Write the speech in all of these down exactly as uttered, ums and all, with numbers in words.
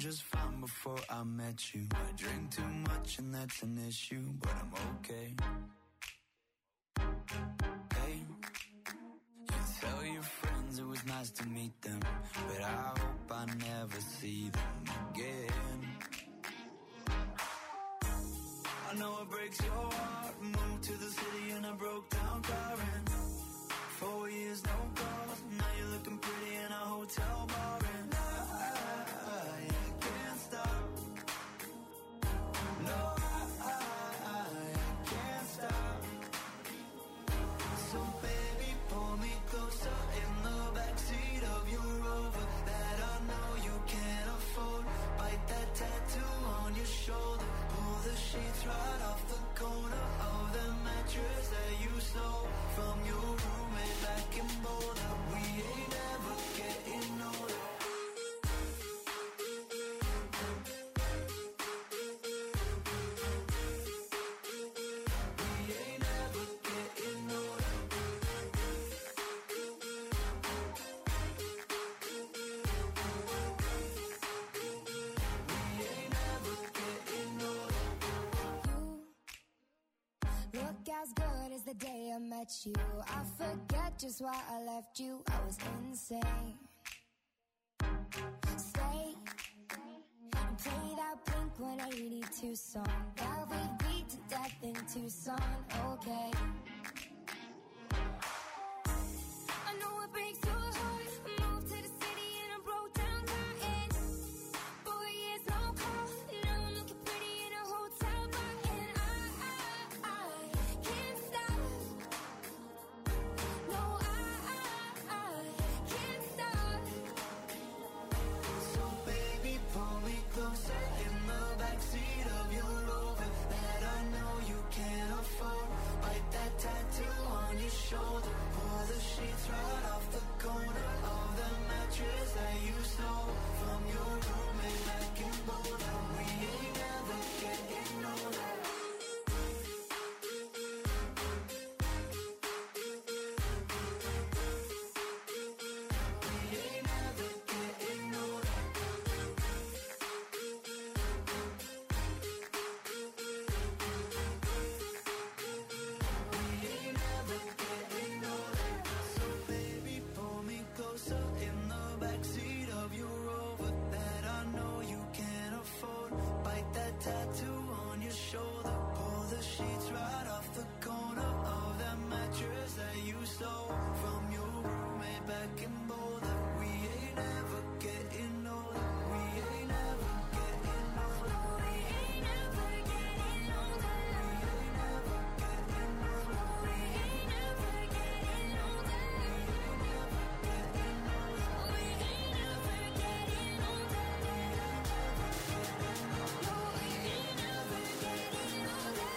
just fine before I met you. I drink too much and that's an issue, but I'm okay. Hey, you tell your friends it was nice to meet them, but I hope I never see them again. I know it breaks your heart. Moved to the city in a broke down car and four years no calls. Now you're looking pretty in a hotel bar and I, I, I can't stop. No, I, I, I can't stop. So baby, pull me closer in the backseat of your Rover that I know you can't afford. Bite that tattoo on your shoulder. Pull the sheets right off the corner of the mattress that you stole from your roommate back in Boulder. We ain't ever getting older. We ain't ever getting older. We ain't ever getting older. Look as good as the day I met you. I forget just why I left you. I was insane. Stay and play that Blink one eighty-two song that we beat to death in Tucson. Okay. I know it breaks your heart. I moved to the city and I broke down crying. Four years no call. Now I'm looking pretty in a hotel bar and I, I, I can't stop. No, I, I, I can't stop. So baby, pull me closer in the backseat of your Rover that I know you can't afford. Bite that tattoo on your shoulder. Pull the sheets right off the corner of the mattress that you stole from your roommate back in Boulder. We ain't ever getting older. We ain't ever getting older. We ain't ever getting older. So baby, pull me closer in the backseat of your Rover that I know you can't afford. Bite that tattoo on your shoulder. Pull the sheets right off the corner of that mattress that you stole from your roommate back in Boulder. We ain't ever getting older. We ain't ever getting older. We ain't ever getting older. We ain't ever getting older. We ain't ever getting older. We ain't ever getting older. No, we ain't ever getting older.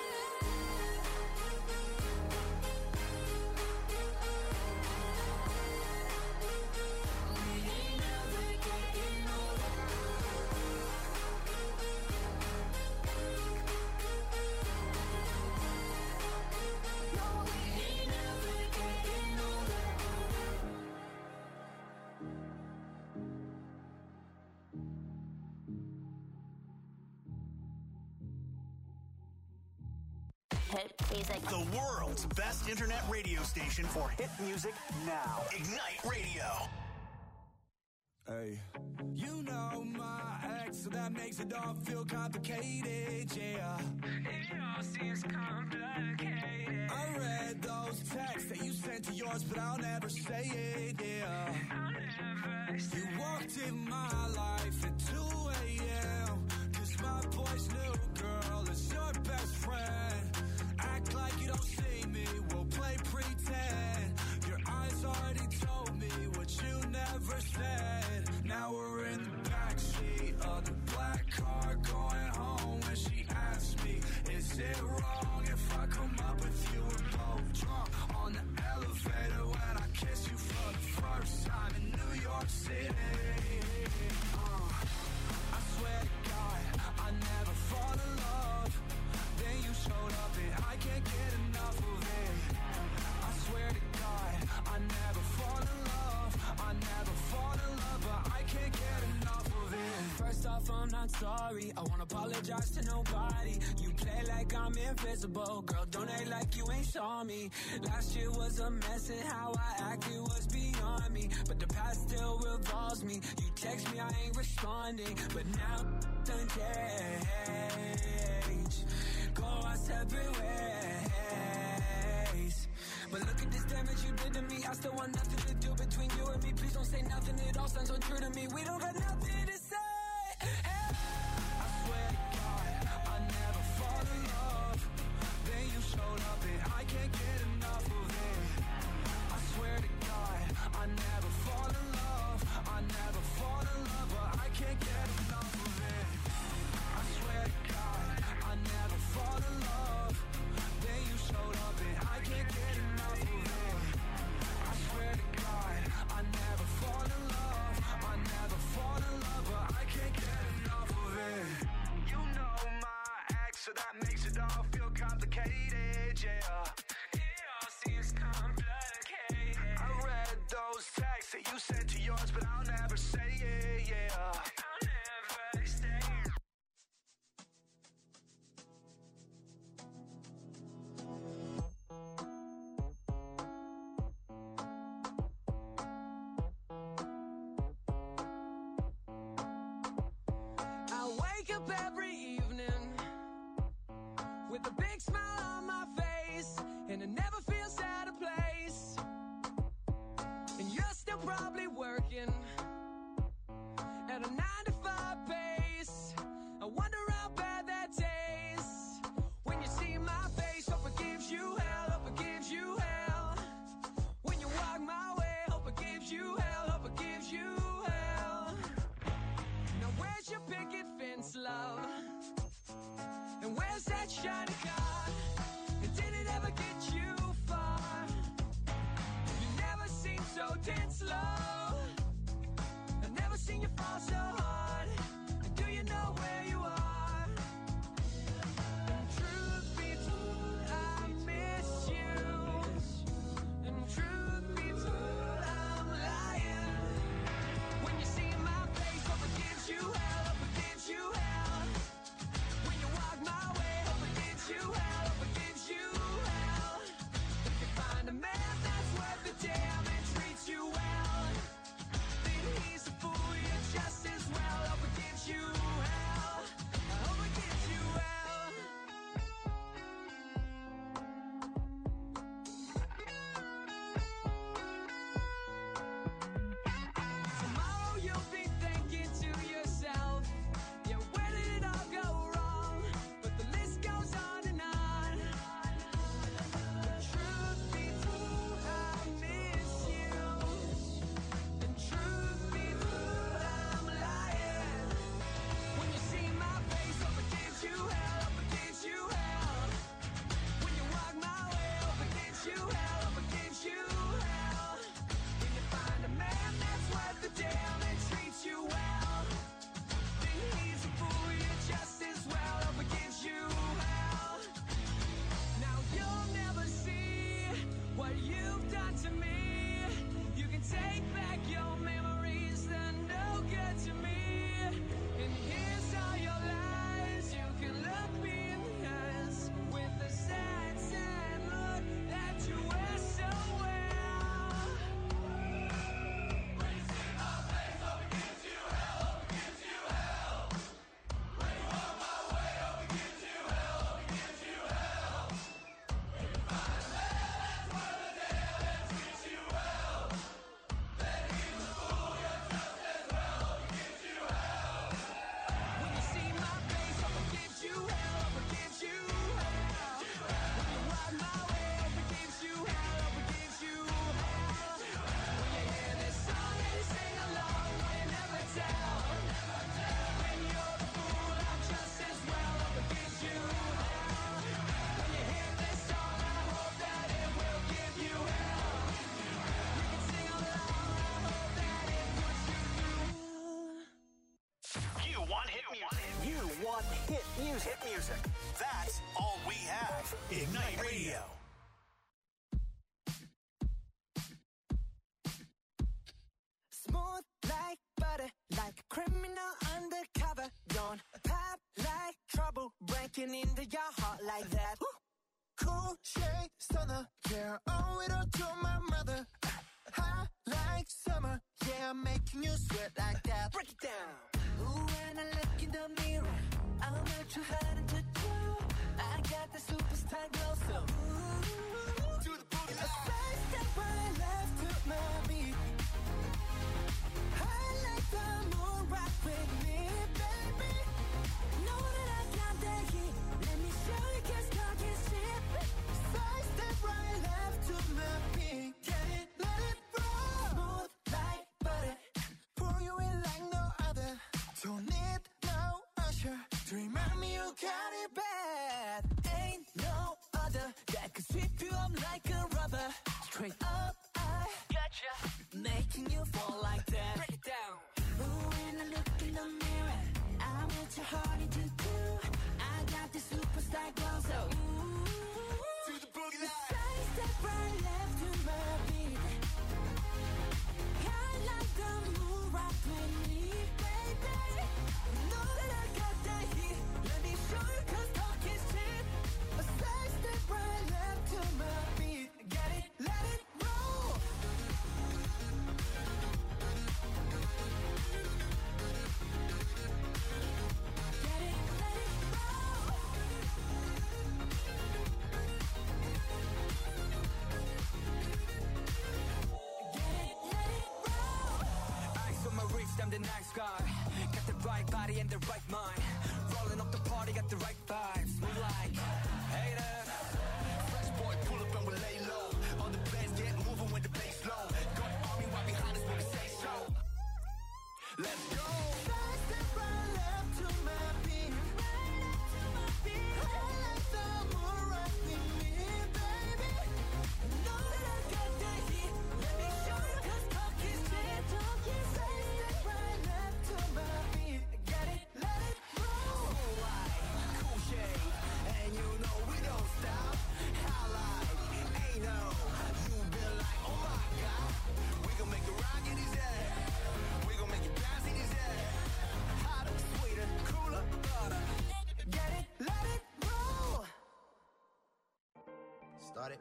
We ain't ever getting older. No, we ain't ever getting older. Hit music. The world's best internet radio station for hit music now. Ignite Radio. Hey. You know my ex, so that makes it all feel complicated, yeah. It all seems complicated. I read those texts that you sent to yours, but I'll never say it, yeah. I'll never say it. You walked in my life at two a.m. Cause my boy's new girl is your best friend. Act like you don't see me, we'll play pretend. Your eyes already told me what you never said. Now we're in the backseat of the black car going home. When she asked me, is it wrong if I come up with you? We're both drunk on the elevator when I kiss you for the first time in New York City. Uh, I swear to God, I never fall in love. Then you showed up and I can't get enough of it. I'm not sorry. I won't apologize to nobody. You play like I'm invisible. Girl, don't act like you ain't saw me. Last year was a mess and how I acted was beyond me. But the past still revolves me. You text me, I ain't responding. But now done change. Go our separate ways. But look at this damage you did to me. I still want nothing to do between you and me. Please don't say nothing, it all sounds untrue to me. We don't got nothing to say. Hey. I swear to God, I never fall in love. Then you showed up and I can't get enough of it. I swear to God, I never fall in love. I never fall in love, but I can't get enough of it. I swear to God, I never fall in love. Then you showed up and I can't get enough of it. I swear to God, I never fall in love. I never fall in love, but I can't get enough of it. You know my ex, so that makes it all feel complicated, yeah. It all seems complicated. I read those texts that you sent to yours, but I'll never say it, yeah. I'll never say it. I wake up every evening with a big smile on my face, and it never feels out of place. And you're still probably working at a nine to five pace. I wonder how bad that tastes when you see my face. Hope it gives you hell, hope it gives you hell. When you walk my way, hope it gives you hell, hope it gives you hell. Now where's your picket fence, love? And where's that shiny car? And did it ever get you far? You never seem so dead slow. I've never seen you fall so hard. And do you know where you are? And truth be told, I miss you. And truth be told, I'm lying. When you see my face, hope it gives you hell, hope it gives you hell. When you walk my way, hope it gives you hell, hope it gives you hell. If you find a man that's worth the damn and treats you well, then he's a fool, you're just as well. Hope it gives you hell, I hope it gives you hell. Tomorrow you'll be thinking to yourself, yeah, where did it all go wrong? But the list goes on and on. But truth be told, I miss you. And truth be told, I'm lying. When you see my face, hope it gives you hell, hope it gives you hell. When you walk my way, hope it gives you hell, hope it gives you hell. When you find a man that's worth the damn and treats you well, then he's a fool, you're just as well. Hope it gives you hell. Now you'll never see what you've done to me. You can take back your memories, they're no good to me. And here's all your lies. You can look me in the eyes with the sad, sad look that you wear so well. When you see my face, hope it gives you hell, hope it gives you hell. When you walk my way, hope it gives you hell, hope it gives you hell. When you find a man that's worth the damn and treats you well, then he's a fool, you're just as well. Hope it gives you hell. When you see my face, hope it gives you hell, hope it gives you hell. When you walk my way, hope it gives you hell, hope it gives you hell. When you hear this song and you sing along, will you never tell? When you're the fool, I'm just as well. Hope it gives you hell. When you hear this song, I hope that it will give you hell. You can sing along, I hope that it puts you through. You want hit music. You want hit music. Hit music. That's all we have. Ignite Radio. Smooth like butter. butter, like a criminal undercover. Don't pop like trouble, breaking into your heart like that. Woo. Cool shade stunner, yeah, owe it all to my mother. Hot like summer, yeah, I'm making you sweat like that. Break it down. Ooh, when I look in the mirror, I'm not too hard to do. I got the superstar glow, so ooh, to the booty. A side step right left to my beat. I like the moon rock with me, baby. Know that I got that heat. Let me show you, 'cause talk is cheap. Side step right left to my beat. Get it, let it roll. Smooth like butter. Pour you in like no other. Don't need no usher to remind me you got it bad. Ain't no other that could sweep you up like a rubber. Straight up, I gotcha, making you fall like that. Break it down. Ooh, when I look in the mirror, I'm what your heart to do. I got the superstar glow, so ooh, to the boogie line. Side step right left to my beat. I like the moon rock with me, baby. Know that I got that heat. Let me show you, 'cause talk is cheap. A side step right left to my beat. Get it, let it roll. Get it, let it roll. Get it, let it roll. Ice on my wrist, I'm the nice guy. Got the right body and the right mind. Rolling up the party, got the right vibes. Move like haters. Fresh boy, pull up and we lay low. All the bands get moving when the bass low. Got the army right behind us when we say so. Let's go. Side step right left to my beat. Right left to my beat. I like the moon rock with me, baby. Know that I got that heat. Let me show you, 'cause talk is cheap. Talk is cheap. Side step right left to my beat. Get it, let it roll. Cool light, cool shade, and you know we don't stop. Highlight, ain't no, you been like, oh my God. We gon' make it rock in his head. We gon' make it bounce in his head. Hotter, sweeter, cooler, butter. Get it, let it roll. Started.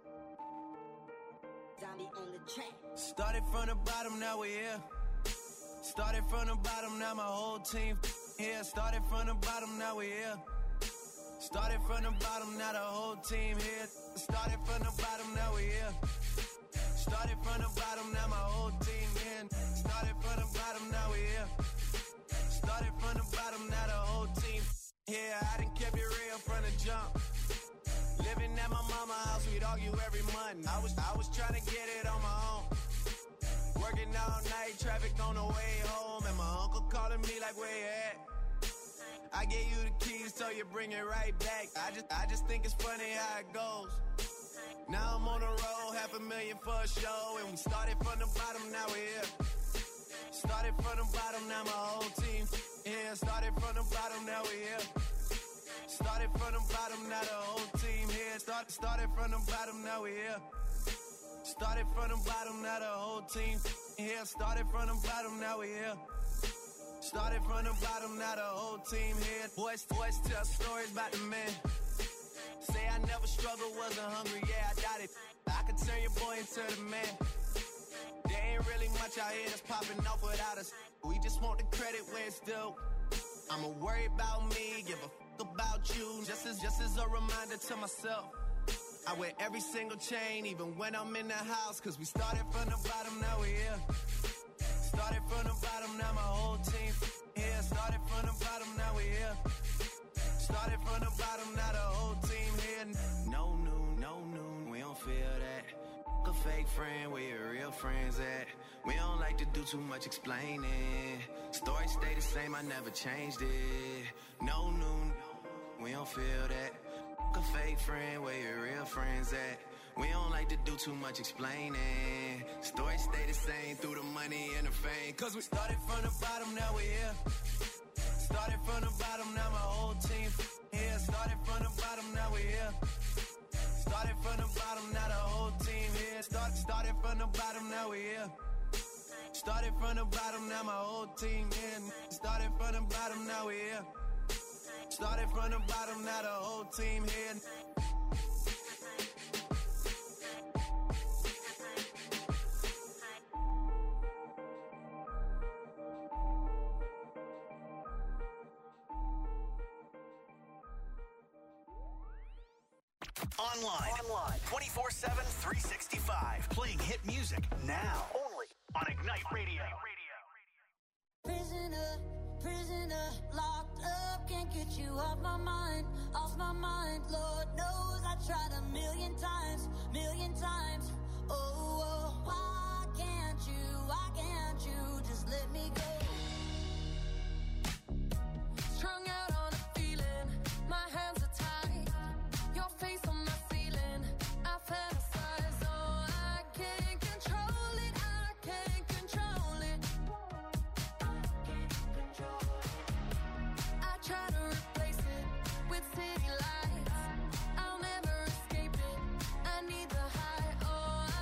Zombie on the track. Started from the bottom, now we're here. Started from the bottom, now my whole team here. Started from the bottom, now we're here. Started from the bottom, now the whole team here. Started from the bottom, now we're here. Started from the bottom, now my whole team here. Started from the bottom, now we're here. Started from the bottom, now the whole team here. I done kept it real from the jump. Living at my mama's house, we'd argue every month. I was I was trying to get it on my own. Working all night, traffic on the way home, and my uncle calling me like, where you at? I gave you the keys, so you bring it right back. I just I just think it's funny how it goes. Now I'm on the road, half a million for a show, and we started from the bottom, now we're here. Started from the bottom, now my whole team here. Started from the bottom, now we're here. Started from the bottom, now the whole team here. Start, started from the bottom, now we're here. Started from the bottom, now the whole team here. Started from the bottom, now we're here. Started from the bottom, now the whole team here. Boys, boys tell stories about the man. Say I never struggled, wasn't hungry, yeah, I doubt it. I could turn your boy into the man. There ain't really much out here that's popping off without us. We just want the credit where it's due. I'ma worry about me, give a fuck about you. Just as, just as a reminder to myself. I wear every single chain, even when I'm in the house. Cause we started from the bottom, now we're here. Started from the bottom, now my whole team here. Started from the bottom, now we're here. Started from the bottom, now the whole team here. No noon, no noon, we don't feel that. A fake friend, where your real friends at? We don't like to do too much explaining. Story stay the same, I never changed it. No noon, we don't feel that. A fake friend, where your real friends at? We don't like to do too much explaining. Story stay the same through the money and the fame. Cause we started from the bottom, now we're here. Started from the bottom, now my whole team here. Started from the bottom, now we're here. Started from the bottom, now the whole team here. Start, started from the bottom, now we're here. Started from the bottom, now my whole team in. Started from the bottom, now we here. Started from the bottom, now the whole team here. Online. Online. twenty-four seven, three sixty-five. Playing hit music now. Only on Ignite Radio. Prisoner, prisoner, locked up, can't get you off my mind, off my mind. Lord knows I tried a million times, million times. Oh, oh, why can't you, why can't you just let me go? Strung out on a feeling, my hands are tied, your face on my ceiling, I fantasize, oh, I can't control it, I can't control it. I try to replace it with city lights, I'll never escape it, I need the high, oh,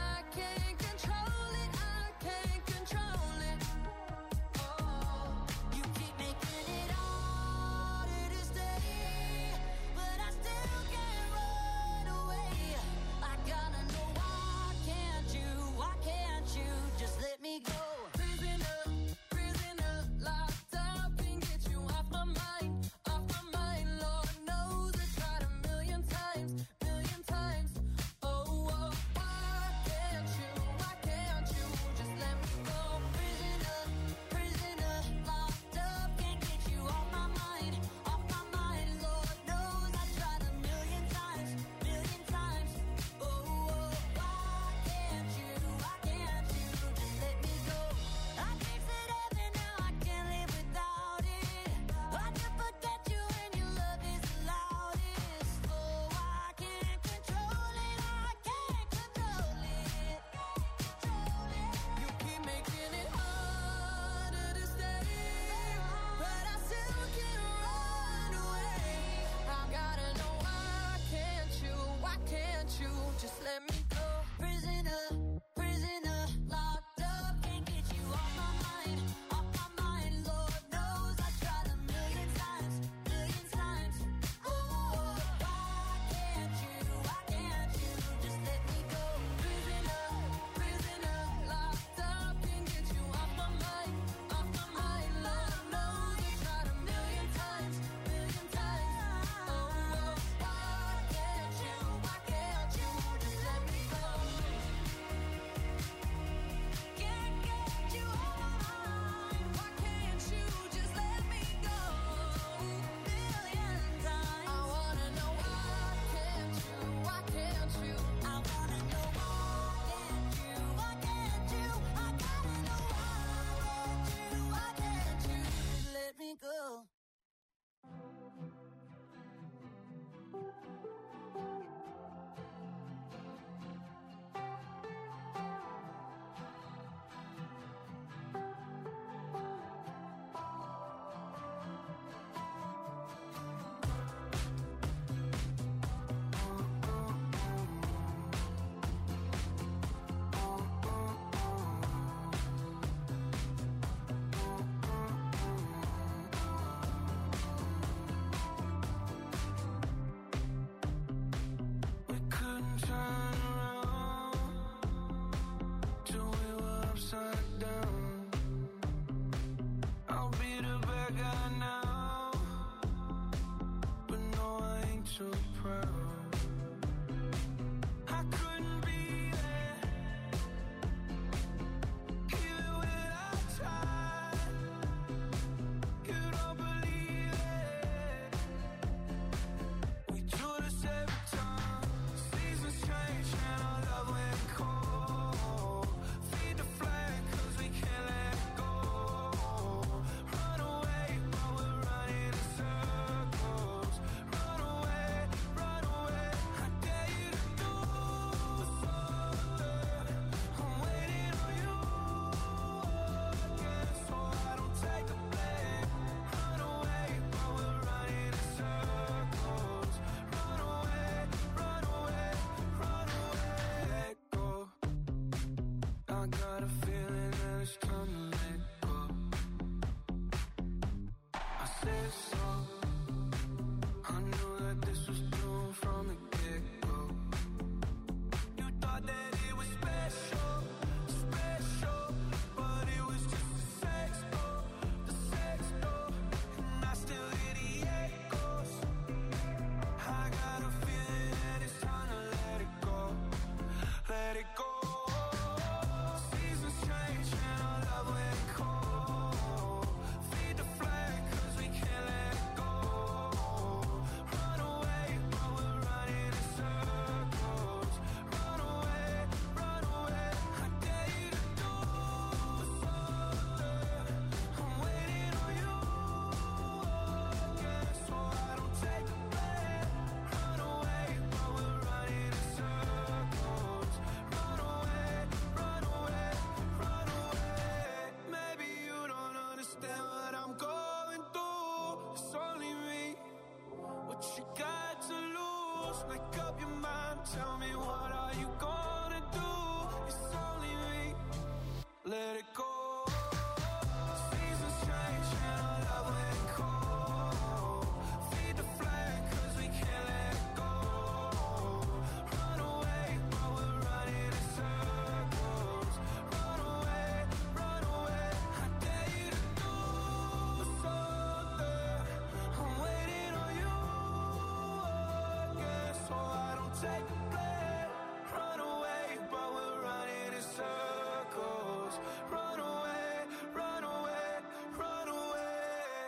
safely run away, but we're running in circles. Run away, run away, run away.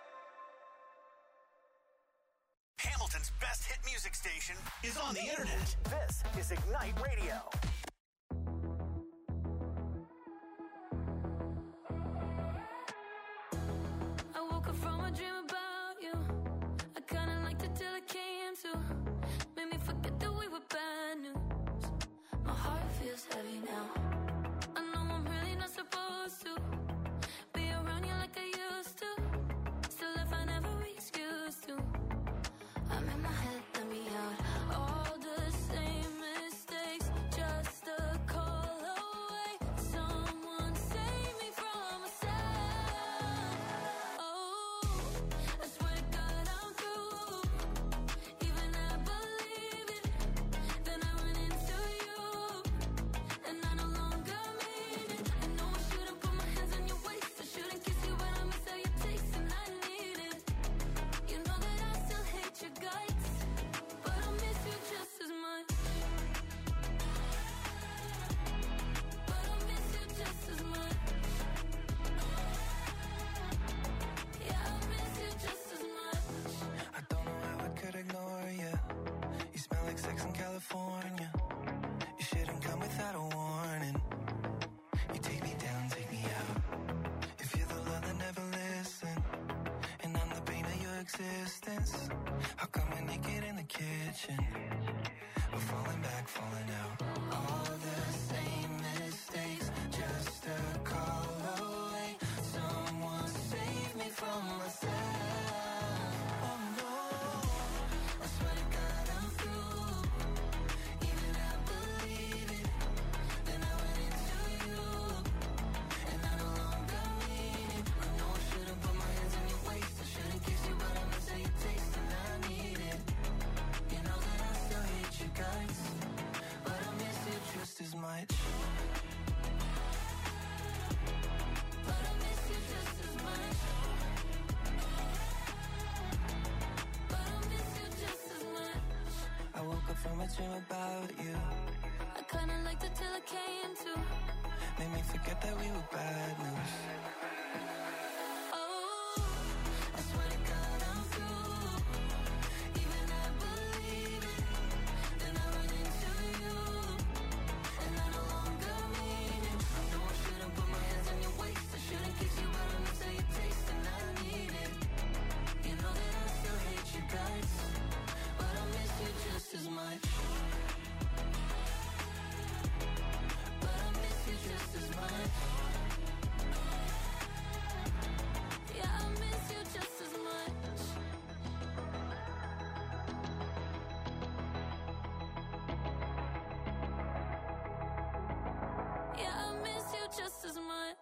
Hamilton's best hit music station is on the internet. This is Ignite Radio. I woke up from a dream about you. I kinda liked it till it came to. Made me forget that we were bad news. My heart feels heavy now. I know I'm really not supposed to be around you like I used to. Still if I never excuse to. I'm in my head, let me out. All the same mistakes, just a call away. Someone save me from myself. Oh, I swear to God I'm through. Even I believe it. Then I run into you, and I no longer mean it. I know I shouldn't put my hands on your waist. I shouldn't kiss you, but I miss how you taste, and I need it. You know that I still hate your guts, but I miss you just as much. But I miss you just as much. Yeah, I miss you just as much. I don't know how I could ignore you. You smell like sex in California. You shouldn't come without a warning. You take me down, take me out. If you're the love that never listen, and I'm the pain of your existence, how come we're naked in the kitchen? We're falling back, falling out. All the same mistakes, just a call away. Someone save me from myself. Oh no, I swear to God I'm through. Even I believe it. Then I went into you, and I no longer mean it. I know I shouldn't put my hands on your waist. I shouldn't kiss you, but I miss how you taste, and I need it. You know that I still hate you guys, but I miss you just as much. But I miss you just as much. But I miss you just as much. I woke up from a dream about you. I kinda liked it till it came to. Made me forget that we were bad news. Oh, I swear to God I'm through. Even I believe it. Then I run into you, and I no longer mean it. I know I shouldn't put my hands on your waist. I shouldn't kiss you, but I miss how you taste, and I need it. You know that I still hate you guys, but I miss you just as much. But I miss you just as much. Yeah, I miss you just as much. Yeah, I miss you just as much.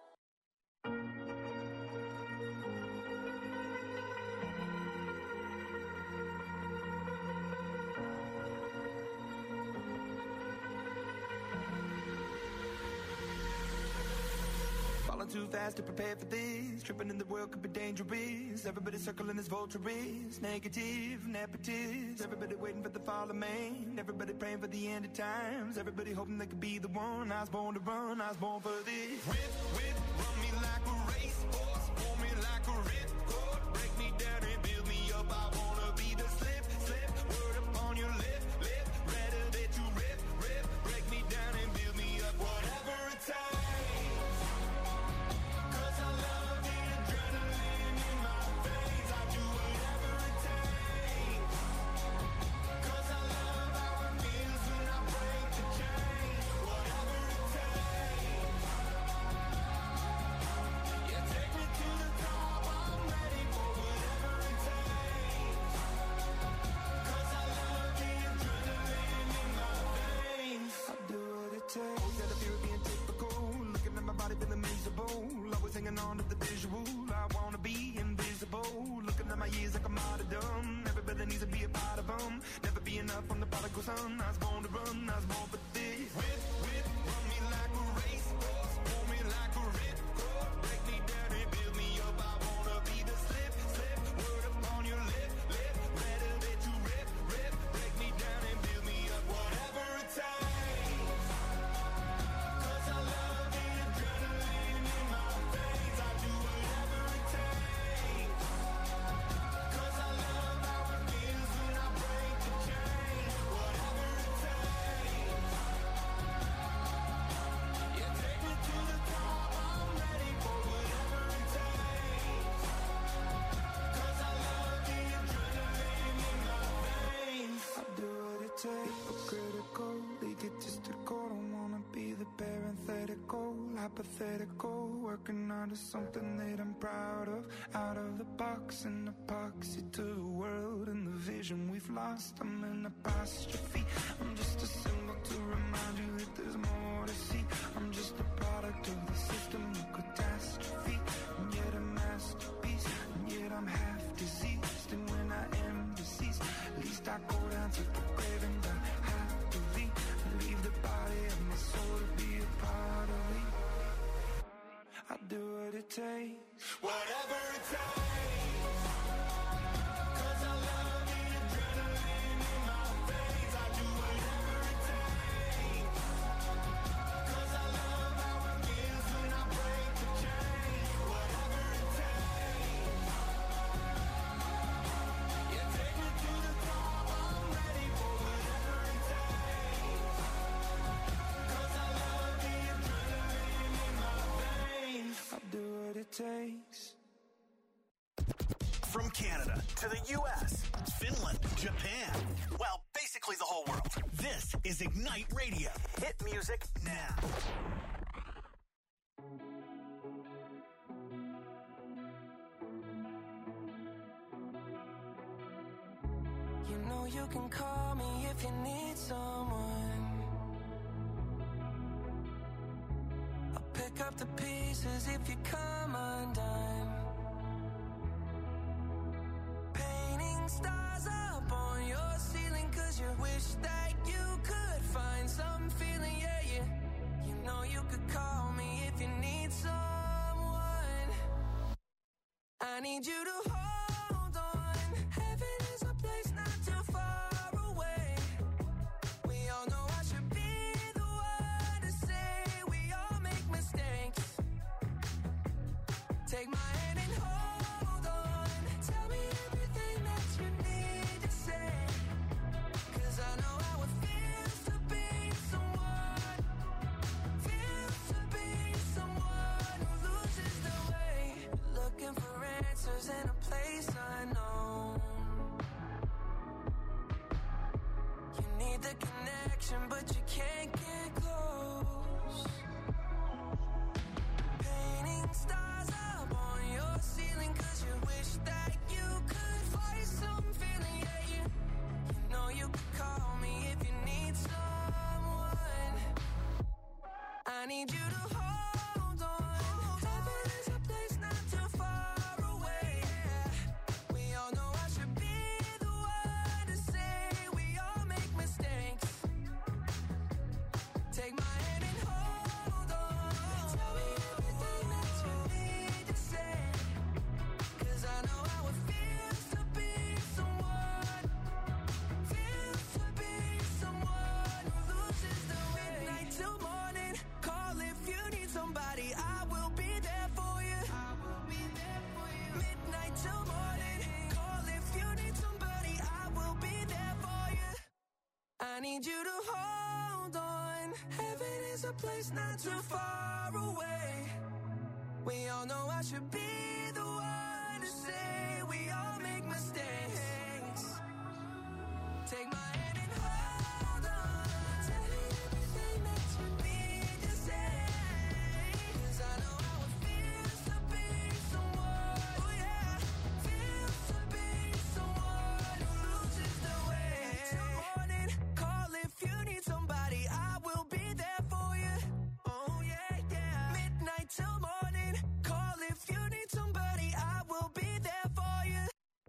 Falling too fast to prepare for this. Tripping in the world could be dangerous. Everybody circling as vultures. Negative, nepotist. Everybody waiting for the fall of man. Everybody praying for the end of times. Everybody hoping they could be the one. I was born to run, I was born for this. Whip, whip, run me like a racehorse. Pull me like a ripcord. Break me down and build me up. I wanna be the slip, slip. Word upon your lip, lip. Rather that you rip, rip. Break me down and build me up. Whatever it takes. Hanging on to the visual, I wanna be invisible. Looking at my years like I'm martyrdom. Everybody needs to be a part of them. Never be enough from the prodigal son. I was born to run, I was born for this. Whip, whip, run me like a racehorse. Pull me like a ripcord. Break me down and build me up. I wanna be the slip, slip. Word upon your lip, lip. Rather that you rip, rip. Break me down and build me up. parenthetical, hypothetical, working on to something that I'm proud of. Out of the box, an epoxy to the world and the vision we've lost. I'm an apostrophe, I'm just a symbol to remind you that there's more to see. I'm just a product of the system of catastrophe, and yet a masterpiece, and yet I'm half diseased. And when I am deceased, at least I go down to the grave and die happily. Leave the body of my soul to be a part of me. I do what it takes, whatever it takes. Cause I love the adrenaline in my veins. I do whatever it takes. Cause I love how it feels when I break the chains. Whatever it takes. You take me to the top, I'm ready for whatever it takes. Cause I love the adrenaline in my veins. I'll do what it takes. From Canada to the U S, Finland, Japan, well, basically the whole world. This is Ignite Radio. Hit music now. You know you can call me if you need someone. I'll pick up the pieces if you come undone. Painting stars up on your ceiling cause you wish that you could find some feeling, yeah, yeah. You know you could call me if you need someone. I need you to hold on. Heaven is a place not too far away. We all know I should be the one to say we all make mistakes. Take my hand and hold on. Tell me everything that you need to say. Cause I know how it feels to be someone. Feels to be someone who loses their way. Looking for answers in a place unknown. You need the connection, but you can't get close. Painting stars up on your ceiling cause you wish that you could find some feeling, yeah, yeah. You know you could call me if you need someone. I need you to hold on. Heaven is a place not too far away. We all know I should be the one to say we all make mistakes. Take my hand and hold on. Tell me everything that you need to say. Cause I know how it feels to be someone. Feels to be someone who loses the way. Midnight till morning. Call if you need somebody. I will be there for you. I will be there for you. Midnight till morning. Call if you need somebody. I will be there for you. I need you to hold on. Heaven is a place not too far away. We all know I should be the one to say we all make mistakes. Take my hand and hold on. Tell me everything that you need to say. Cause I know how it feels to be someone. Oh yeah. Feels to be someone who loses the way. Till morning, call if you need somebody. I will be there for you. Oh yeah, yeah. Midnight till morning, call if you need somebody. I will be there for you.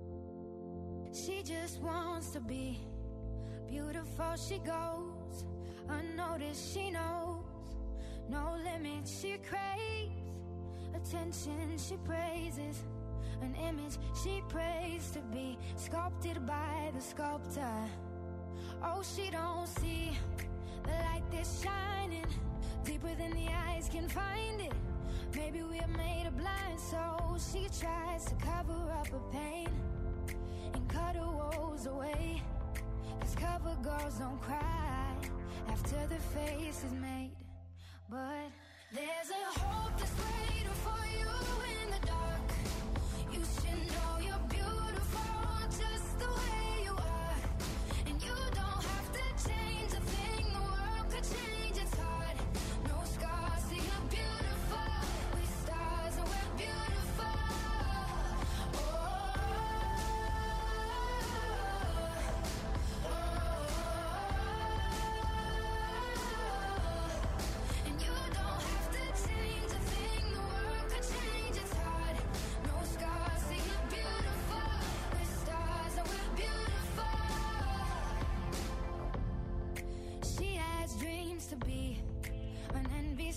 She just wants to be beautiful. She goes unnoticed. She knows no limit. She craves attention. She praises an image. She prays to be sculpted by the sculptor. Oh, she don't see the light that's shining deeper than the eyes can find it. Maybe we're made of blind, so she tries to cover up her pain and cut her woes away. Cause cover girls don't cry after the face is made. But there's a hope that's waiting for you in the dark. You should know you're beautiful just the way you are. And you don't have to change a thing, the world could change its heart. No,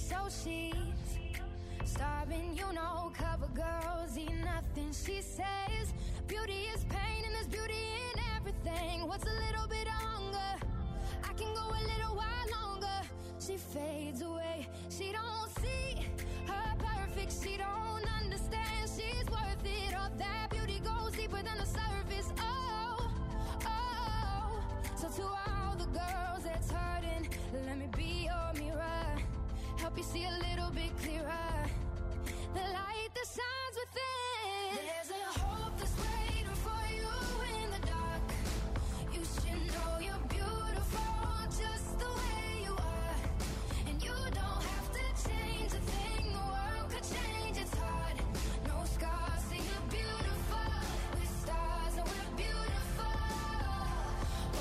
So she's starving, you know, cover girls eat nothing. She says beauty is pain and there's beauty in everything. What's a little bit of hunger? I can go a little while longer. She fades away, she don't see her perfect, she don't understand she's worth it. All that beauty goes deeper than the surface. Oh, oh. So to all the girls that's hurting, let me be your mirror, help you see a little bit clearer, the light that shines within. There's a hope that's waiting for you in the dark. You should know you're beautiful just the way you are, and you don't have to change a thing, the world could change, it's hard. No scars, see you're beautiful, we're stars and we're beautiful. Oh,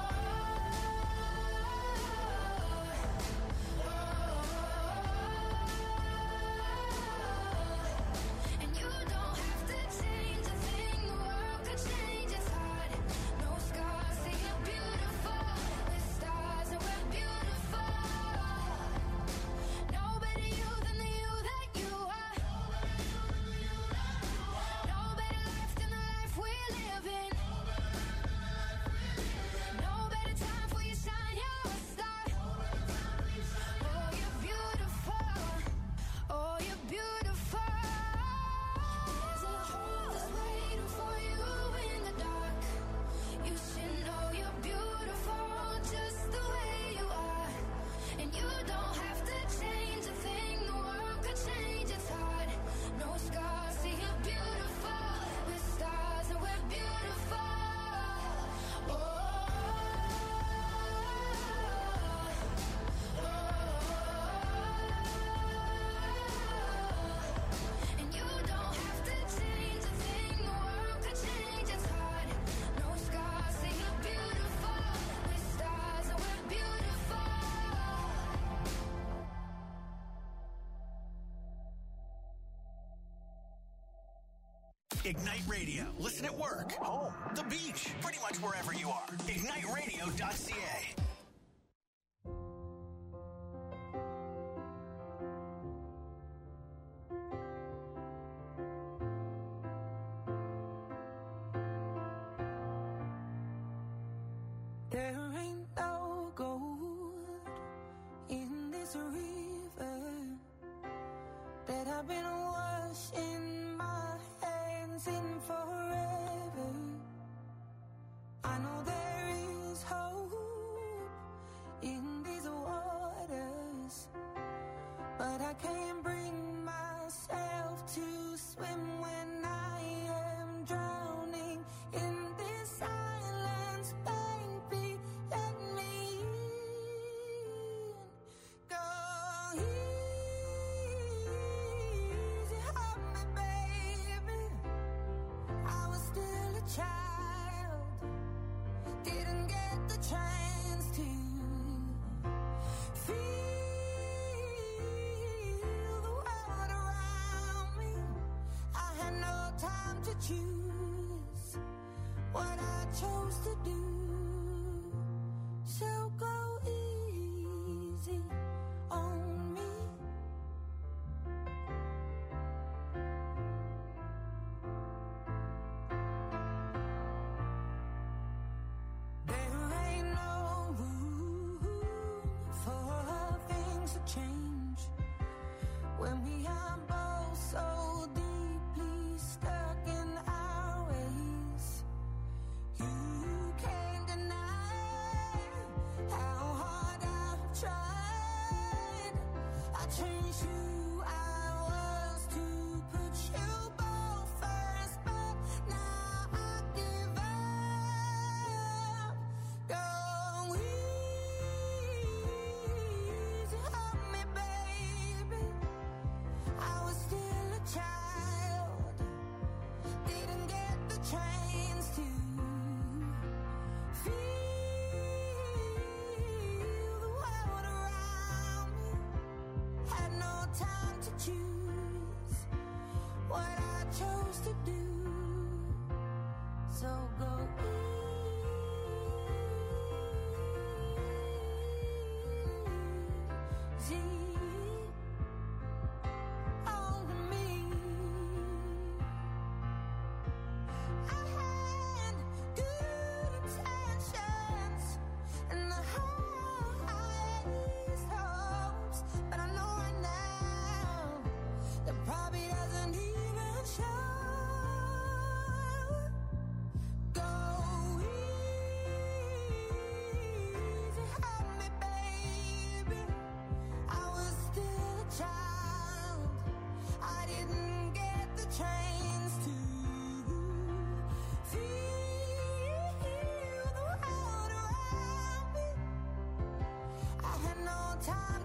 oh, oh. And you don't have to change a thing, the world could change, it's hard. No scars, see you're beautiful, we're stars and we're beautiful. No better you than the you that you are. No better life than the life we're living. No better time for you shine, you're a star. Oh, you're beautiful. Oh, you're beautiful. There's a hope that's waiting for you in the dark. You should know you're beautiful just the way you are, and you don't have to change a thing, the world could change, it's hard. No scars, see you're beautiful, we're stars and we're beautiful. Oh, oh, oh. And you don't have to change a thing, the world could change, it's hard. No scars, see you're beautiful, we're stars and we're beautiful. Ignite Radio. Listen at work, home, the beach, pretty much wherever you are. ignite radio dot c a. There ain't no gold in this river that I've been washing my hands in forever. I know there is hope in these waters, but I can't bring myself to swim when I am drowning in this silence. Baby, let me in. Go easy on me, baby. I was still a child, didn't get the chance to feel the world around me. I had no time to choose what I chose to do. So go easy on me. There ain't no room for things to change when we are both so deeply stuck in our ways. You can't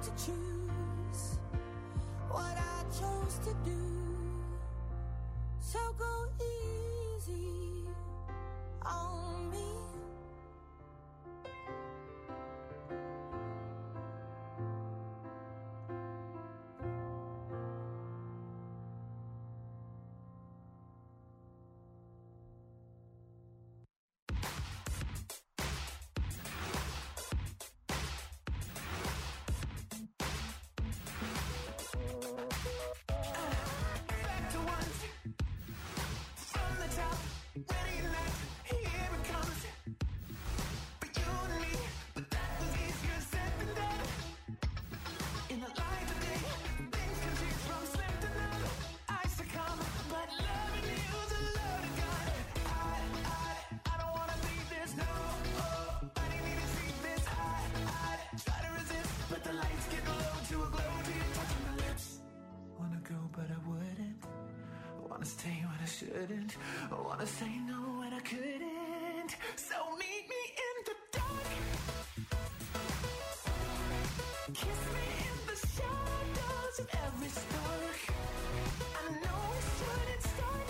to choose what I chose to do. So go easy on me. Back to once, from the top, ready and left, here it comes. For you and me, but that was easier said than done. In the light of day, things can change from slim to none. I succumb, but loving you's a loaded gun. I, I, I don't wanna leave this, no. Oh, I didn't even see this. I, I try to resist, but the lights get low to a glow till you're touching my lips. Wanna go, but I wouldn't. Wanna stay when I shouldn't. I wanna say no when I couldn't. So meet me in the dark. Kiss me in the shadows of every spark. I know we shouldn't start,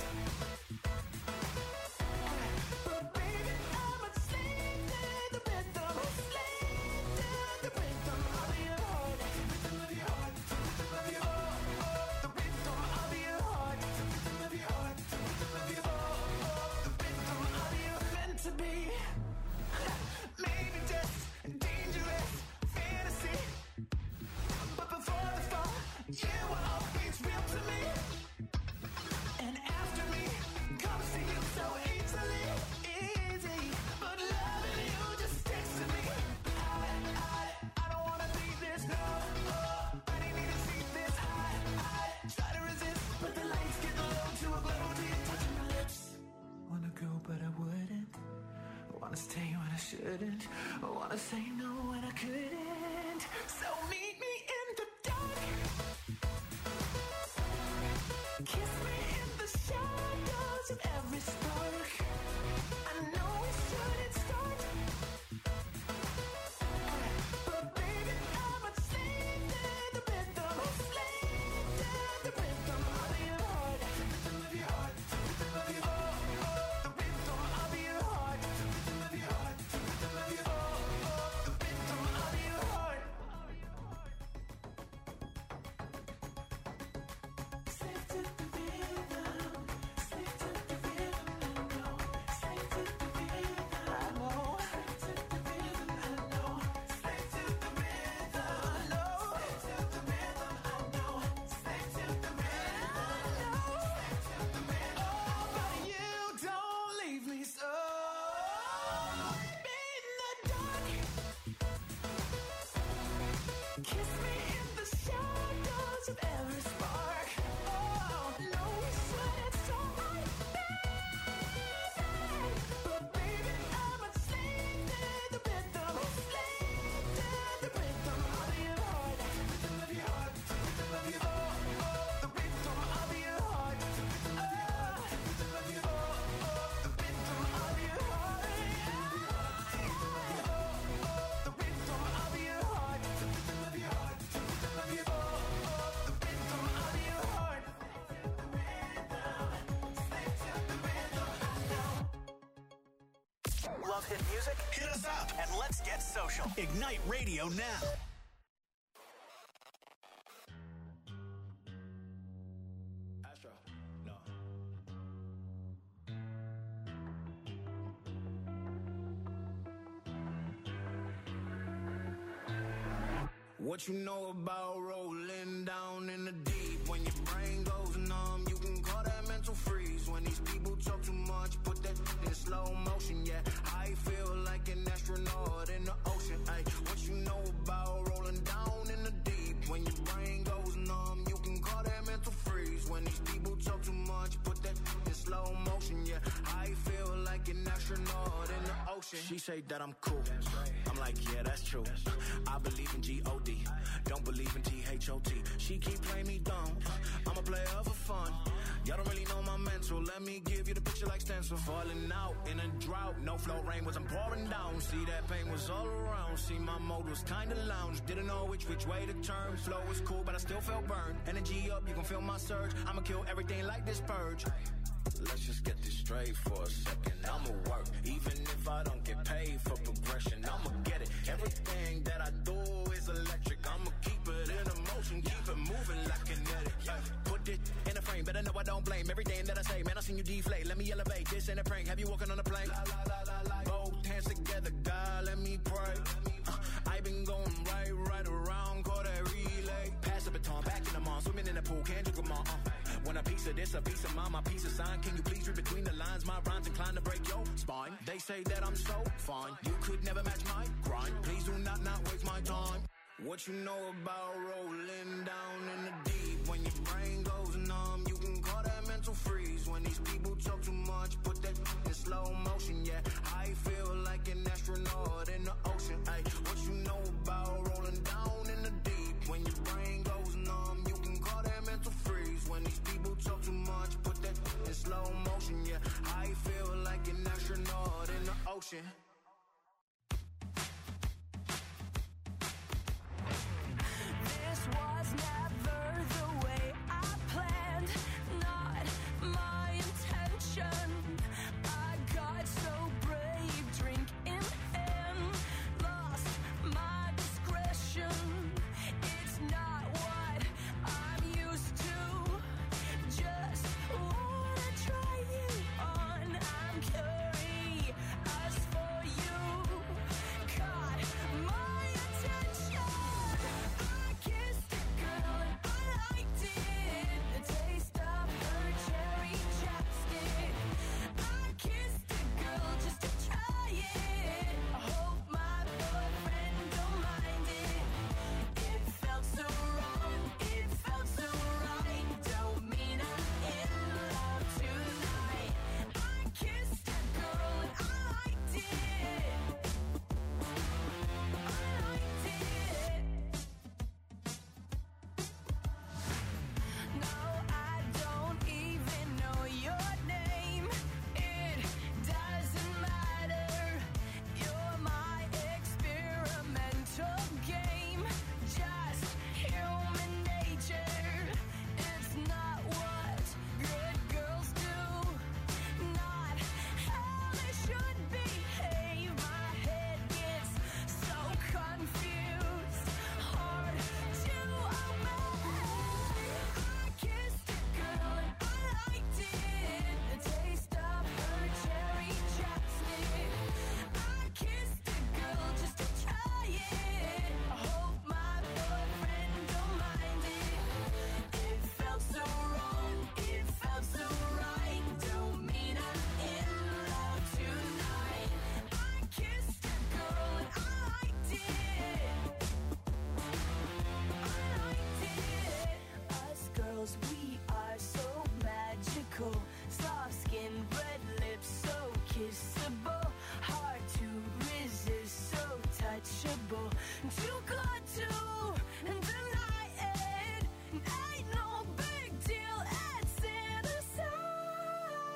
but baby, I'm a slave to the rhythm. Slave to the rhythm of your heart. Rhythm of your heart. Rhythm of your heart. The rhythm of your heart. Rhythm of your heart. Rhythm of your heart. The rhythm of your meant to be. Maybe just dangerous fantasy, but before the fall, you were always real to me. And after me comes to you so easily, easy. But loving you just sticks to me. I, I, I don't wanna leave this, no. Oh, I didn't even see this. I, I try to resist, but the lights get low to a glow till you're touching my lips. Wanna go, but I wouldn't. Wanna stay when I shouldn't. I wanna say no when I couldn't. So meet me in the dark. Kiss me in the shadows of every spark. I know we shouldn't start, but baby, I'm a slave to the rhythm. Slave to the rhythm of your heart. Rhythm of your heart. Rhythm of your heart. The rhythm of your heart. Rhythm of your heart. Rhythm of your heart. The rhythm of your heart. Slave to the rhythm. Slave to the rhythm. I know. Slave to the rhythm. I know. Slave to the rhythm. I know. Slave to the rhythm. I know. Slave to the rhythm. I know. Slave to the rhythm. I know. Slave to the rhythm. Oh, but you don't leave me so. In the dark. Kiss me in the shadows of every spark. Oh, no, we shouldn't start, but baby, I'm a slave to the rhythm. Slave to the rhythm of your heart. Rhythm of your heart. Rhythm of your heart. The rhythm of your heart. Rhythm of your heart. Rhythm of your heart. The rhythm of your heart. The rhythm of your heart. The rhythm of your heart. The rhythm of your heart. The rhythm of your heart. Slave to the rhythm. I know. Love hit music? Hit us up and let's get social. Ignite Radio now. Astro, no. What you know about rolling down in the deep? When your brain goes numb, you can call that mental freeze. When these people talk too much, put that in slow motion. Yeah, I feel like an astronaut in the ocean. Ay, what you know about rolling down in the deep? When your brain goes numb, you can call that mental freeze. When these people talk too much, put that in slow motion. Yeah, I feel like an astronaut in the ocean. She say that I'm cool. I'm like, yeah, that's true. I believe in G O D, don't believe in T H O T. She keep playing me dumb. I'm a player for fun. Y'all don't really know my mental. Let me give you the picture like stencil. Falling out in a drought. No flow, rain wasn't pouring down. See, that pain was all around. See, my mode was kinda lounge. Didn't know which which way to turn. Flow was cool, but I still felt burned. Energy up, you can feel my surge. I'ma kill everything like this purge. Let's just get this straight for a second. I'ma work, even if I don't get paid for progression. I'ma get it. Everything that I do is electric. I'ma keep it in a motion, keep it moving like kinetic. Put it in a frame, better know I don't blame everything that I say. Man, I seen you deflate. Let me elevate. This ain't a prank. Have you walking on a plane? Both hands together, God, let me pray. Uh, I been going right, right around, call that relay. Pass the baton, back in the mall, swimming in the pool, can't drink them all. Uh. When a piece of this, a piece of mine, my piece of sign. Can you please read between the lines? My rhymes inclined to break your spine. They say that I'm so fine. You could never match my grind. Please do not not waste my time. What you know about rolling down in the deep? When your brain goes numb, you can call that mental freeze. When these people talk too much, put that in slow motion. Yeah, I feel like an astronaut in the ocean. Ay, what you know about rolling down in the deep? When your brain goes numb, you can call that mental freeze. When these people talk too much, put that in slow motion. Yeah, I feel like an astronaut in the ocean. This was never the way I planned, not my intention. I got so brave, drink in hand, lost my discretion. It's not what I'm used to. Just wanna try you on. I'm curious for you. Caught my attention. I kissed a girl and I liked it. The taste of her cherry chapstick. I kissed a girl just to try it. I hope my boyfriend don't mind it. It felt so wrong, it felt so right. Don't mean I'm in love tonight. I kissed a girl and I liked it. I liked it. No, I don't even know your name. It doesn't matter. You're my experimental game. Just human nature. It's not what good girls do. Not how they should behave. My head gets so confused. Hard to obey. I kissed a girl and I liked it. The taste of her cherry chapstick. I kissed a girl just to try it. I hope my boyfriend don't mind it. It felt so wrong, it felt so right. Don't mean I'm in love tonight. I kissed a girl and I liked it. I liked it. Us girls, we are so magical. Soft skin, red lips, so kissable. Hard to resist, so touchable. Too good to deny it. Ain't no big deal, it's innocent.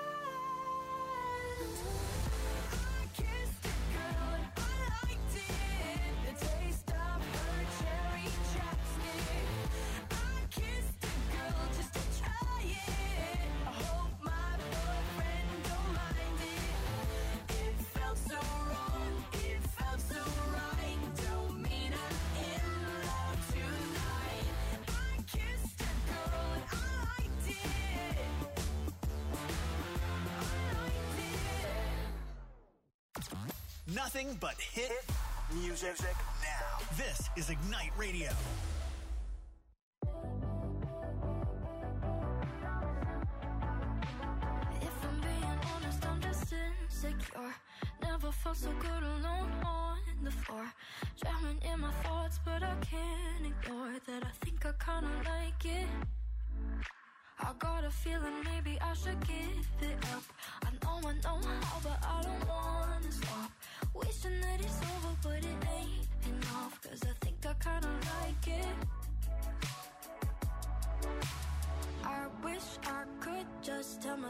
I kissed a girl and I liked it. The taste of her cherry chapstick. I kissed a girl just to try it. I hope my boyfriend don't mind it. It felt so wrong, it felt so right. Don't mean I'm in love tonight. I kissed a girl and I liked it. I liked it. Nothing but hit music now. This is Ignite Radio. If I'm being honest, I'm just insecure. Never felt so good alone on the floor. Drowning in my thoughts, but I can't ignore that. I think I kinda like it. I got a feeling maybe I should give it up. I know I know how, but I don't wanna stop. Wishing that it's over, but it ain't enough. Cause I think I kinda like it. I wish I could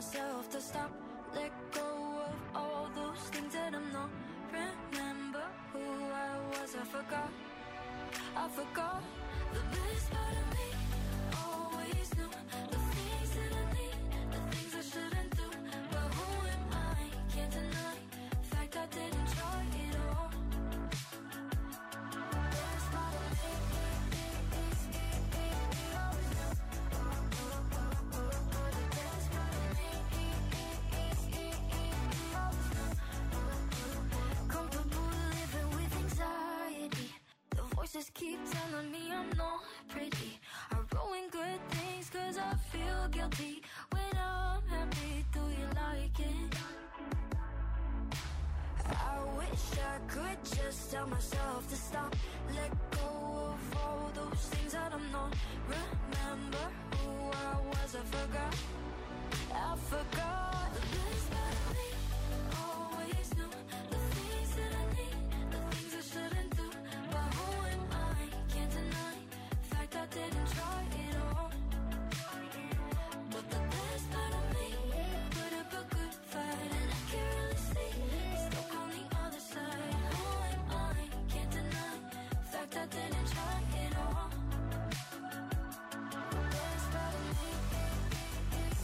myself to stop, let go of all those things that I'm not. Remember who I was, I forgot, I forgot. The best part of me always knew the things that I need, the things I shouldn't do. But who am I? Can't deny the fact I didn't try it all. Best part of me just keep telling me I'm not pretty. I ruin good things cause I feel guilty. When I'm happy, do you like it? I wish I could just tell myself to stop, let go of all those things that I'm not. Remember who I was, I forgot, I forgot. The best part of me always knew the things that I need, the things I shouldn't do. But who am I? Can't deny the fact I didn't try it all. But the best part of me put up a good fight, and I can't really see, stuck on the other side. Who am I? Can't deny the fact I didn't try it all. The best part of me is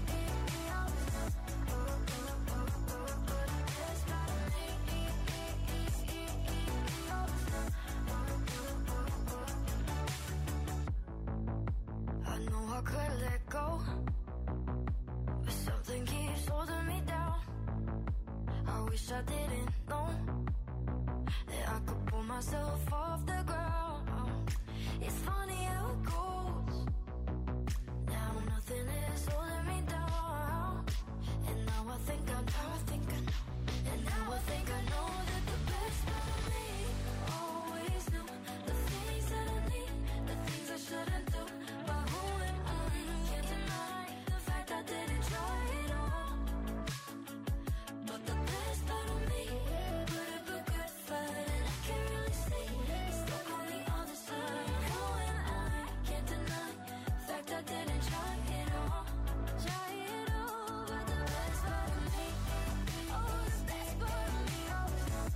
I know I could let go, but something keeps holding me down. I wish I didn't know that I could pull myself off the ground. It's funny how it goes. Now nothing is holding me down. And now I think I know, I think I know. And now I think I know that the best part of me always knew the things that I need, the things I shouldn't do. But who am I? Can't deny the fact I didn't try it all. But the best part of me put up a good fight, and I can't really see, stuck on the other side. Who am I? Can't deny the fact I didn't try it all. Try it all, but the best part of me, oh, the best part of me, oh,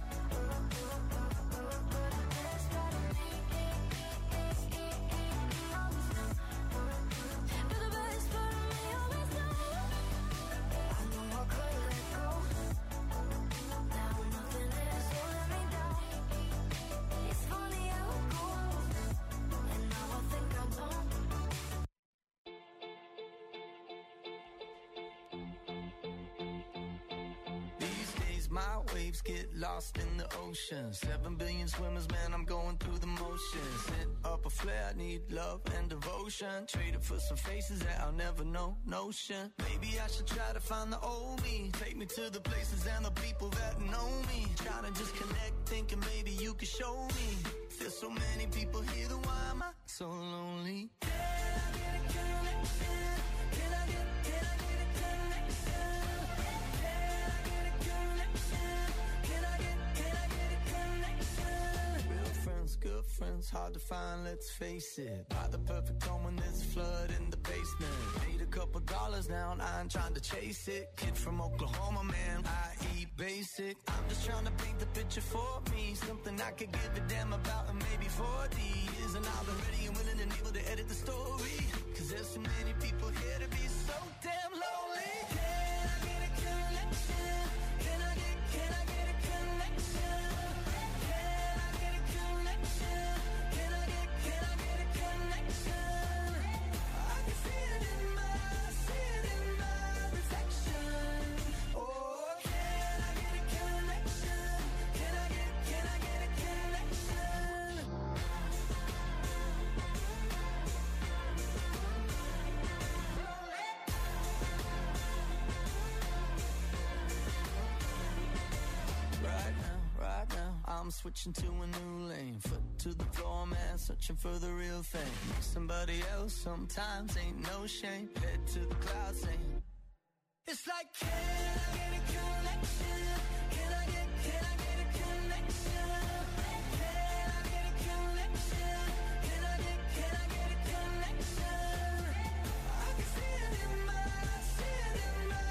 the best part of me, but the best part of me always knows. I know I could let go. Now nothing is holding me down. It's funny how it goes. And now I think I know. These days my waves get lost in the ocean. Seven billion swimmers, man, I'm going through the motions. Set up a flare, I need love and devotion. Trade it for some faces that I'll never know, notion. Maybe I should try to find the old me. Take me to the places and the people that know me. Trying to just connect, thinking maybe you could show me. There's so many people here, then why am I so lonely? Can I get a connection? Can I get, can I get a connection? Can I get a connection? Can I get, can I get a connection? Real friends, good friends, hard to find, let's face it. Buy the perfect home when there's a flood in the basement. Made a couple dollars now and I ain't trying to chase it. Kid from Oklahoma, man, I eat basic. I'm just trying to paint the picture for me, something I could give a damn about in maybe forty years. And I'll be ready and willing and able to edit the story, cause there's so many people here to be so damn lonely. Can I get a connection? Can I get, can I get a connection? Can I get a connection? Can I get, can I get a connection? I can see it in my, see it in my reflection. Oh, can I get a connection? Can I get, can I get a connection? Right now, right now, I'm switching to a new lane. Foot to the floor, man, searching for the real thing. Somebody else sometimes ain't no shame. Head to the clouds saying, it's like, can I get a connection? Can I get, can I get a connection? Can I get a connection? Can I get, can I get a connection? I can see it in my, see it in my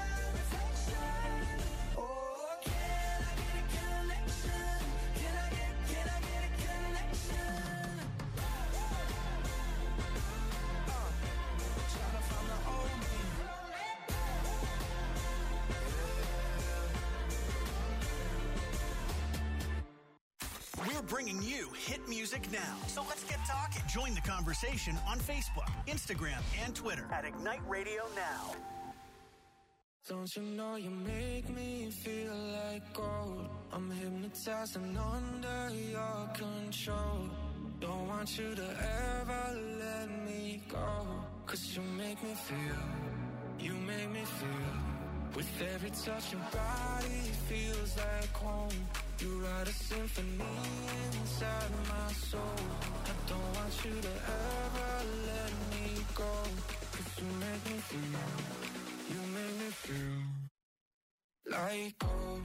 bringing you hit music now. So let's get talking. Join the conversation on Facebook, Instagram, and Twitter at Ignite Radio Now. Don't you know you make me feel like gold? I'm hypnotized and under your control. Don't want you to ever let me go. Cause you make me feel, you make me feel. With every touch your body feels like home. You write a symphony inside my soul. I don't want you to ever let me go. Cause you make me feel, you make me feel like gold.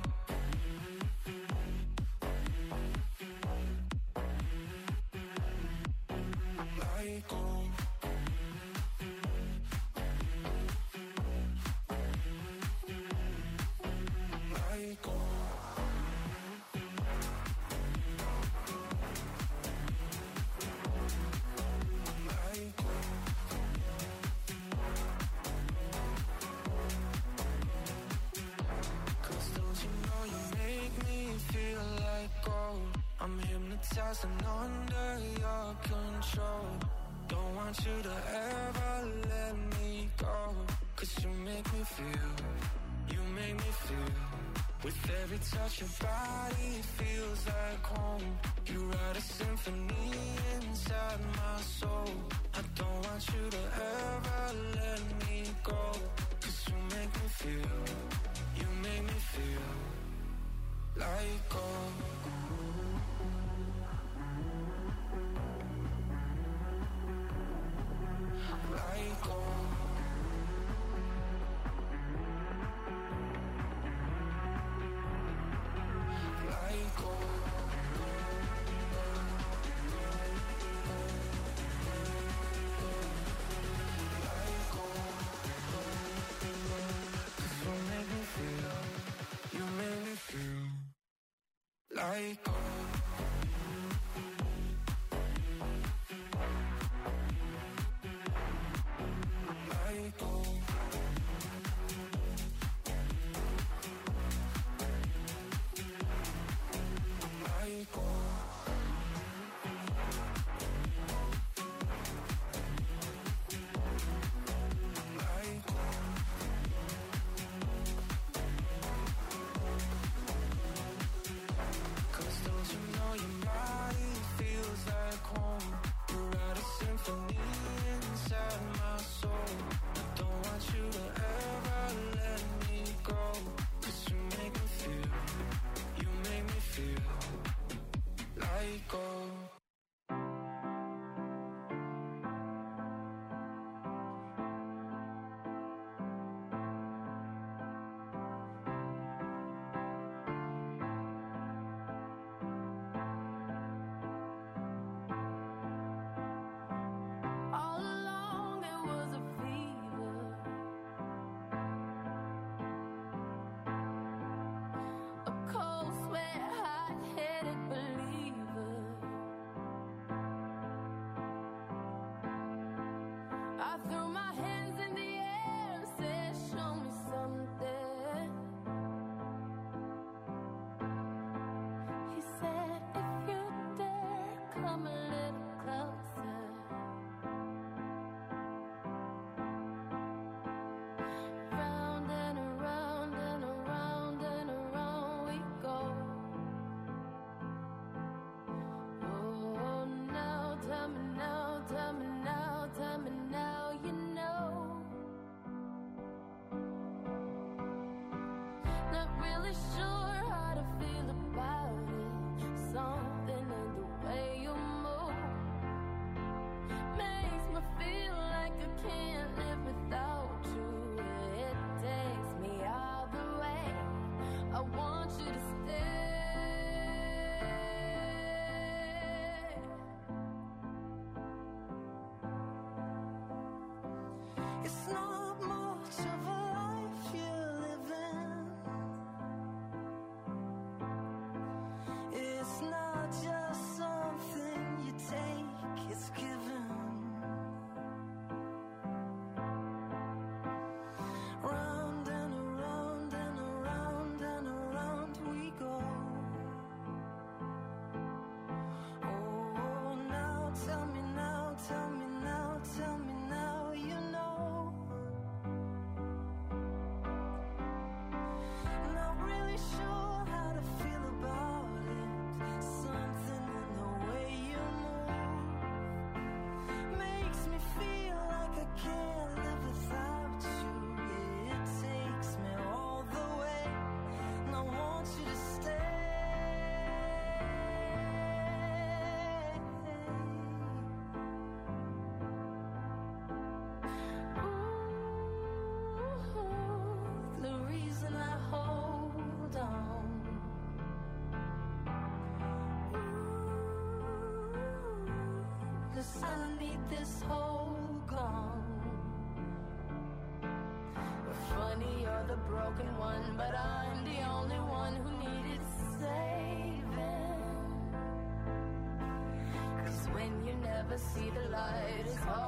Like gold. Like gold. I'm hypnotized and under your control. Don't want you to ever let me go. Cause you make me feel, you make me feel. With every touch your body feels like home. You write a symphony inside my soul. I don't want you to ever let me go. Cause you make me feel, you make me feel like gold. Like gold. Like gold. Like gold. Cause you make me feel, you make me feel like gold. It's not much of a life you're living. this hole gone? Funny, you're the broken one, but I'm the only one who needed saving. 'Cause when you never see the light, it's hard.